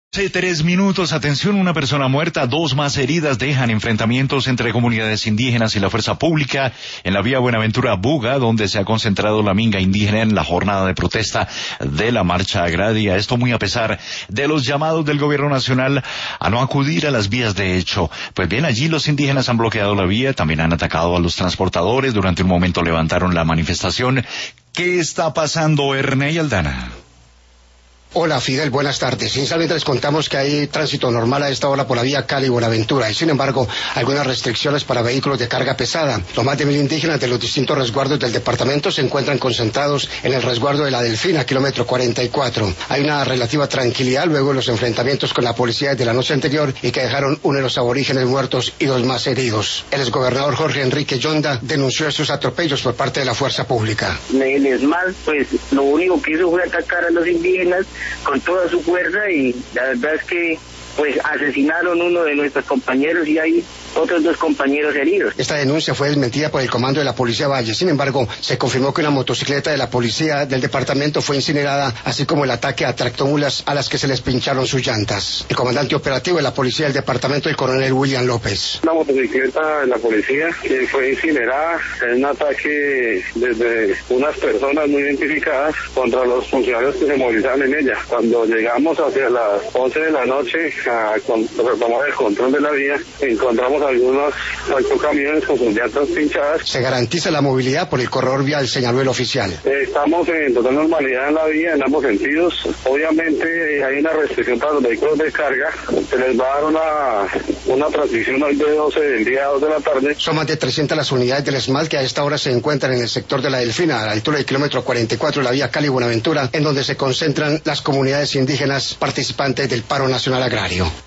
Hace 3 minutos, atención, una persona muerta, 2 más heridas dejan enfrentamientos entre comunidades indígenas y la fuerza pública en la vía Buenaventura-Buga, donde se ha concentrado la minga indígena en la jornada de protesta de la marcha agraria. Esto muy a pesar de los llamados del gobierno nacional a no acudir a las vías de hecho. Pues bien, allí los indígenas han bloqueado la vía, también han atacado a los transportadores, durante un momento levantaron la manifestación. ¿Qué está pasando, Ernei Aldana? Hola Fidel, buenas tardes. Inicialmente les contamos que hay tránsito normal a esta hora por la vía Cali-Buenaventura y sin embargo algunas restricciones para vehículos de carga pesada. Los más de 1000 indígenas de los distintos resguardos del departamento se encuentran concentrados en el resguardo de la Delfina, kilómetro 44. Hay una relativa tranquilidad luego de los enfrentamientos con la policía desde la noche anterior y que dejaron uno de los aborígenes muertos y 2 más heridos. El exgobernador Jorge Enrique Yonda denunció estos atropellos por parte de la fuerza pública. El ESMAD, pues lo único que hizo fue atacar a los indígenas con toda su fuerza y la verdad es que pues asesinaron uno de nuestros compañeros y hay otros 2 compañeros heridos. Esta denuncia fue desmentida por el comando de la Policía Valle. Sin embargo, se confirmó que una motocicleta de la policía del departamento fue incinerada, así como el ataque a tractomulas a las que se les pincharon sus llantas. El comandante operativo de la policía del departamento, el coronel William López. Una motocicleta de la policía que fue incinerada en un ataque desde unas personas no identificadas contra los funcionarios que se movilizaban en ella. Cuando llegamos hacia las 11 de la noche a retomar el control de la vía, encontramos algunos camiones con sus llantas pinchadas. Se garantiza la movilidad por el corredor vial, señaló el oficial. Estamos en total normalidad en la vía, en ambos sentidos. Obviamente hay una restricción para los vehículos de carga. Se les va a dar una transición hoy de 12 del día a 2 de la tarde. Son más de 300 las unidades del ESMAD que a esta hora se encuentran en el sector de la Delfina, a la altura del kilómetro 44 de la vía Cali-Buenaventura, en donde se concentran las comunidades indígenas participantes del paro nacional agrario.